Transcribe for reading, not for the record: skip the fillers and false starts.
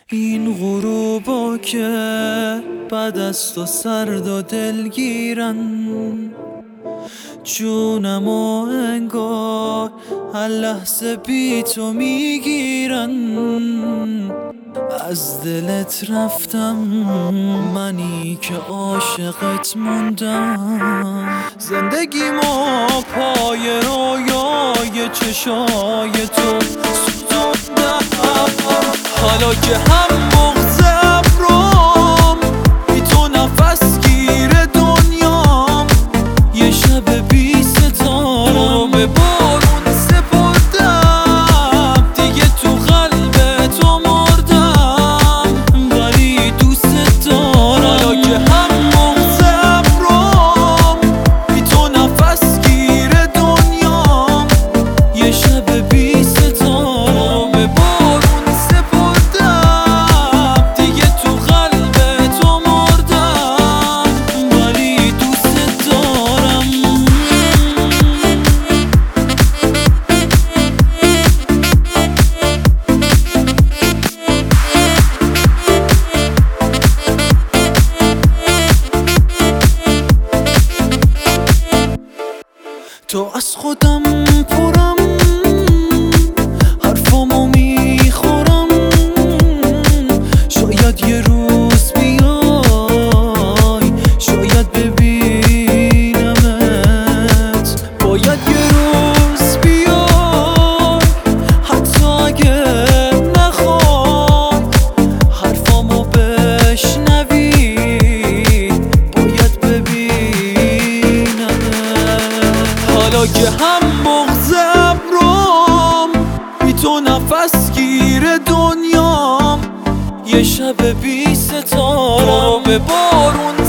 این غروبا که بعد از تو سرد و دلگیرن، جونمو انگار هر لحظه بی تو میگیرن. از دلت رفتم منی که عاشقت موندم، زندگیمو پای رویای چشای تو سوزوندم. حالا که هم بغض ابرام بی تو نفس گیر دنیام، یه شب بی ستاره به بارون سپردم، دیگه تو قلب تو مردم ولی دوست دارم. حالا که هم بغض ابرام بی تو نفس گیر دنیام، یه شب بی ستاره به بارون سپردم، دیگه تو قلب تو مردم ولی دوست دارم. تو از خودم پرم، حرفامو میخورم، شاید یه روز بیای، شاید ببینمت، باید یه روز بیای، حتی اگه نخوای حرفامو بشنوی، باید ببینمت. حالا که هم بغض ابرام بی تو نفس گیر دنیام، یه شب بی ستاره به بارون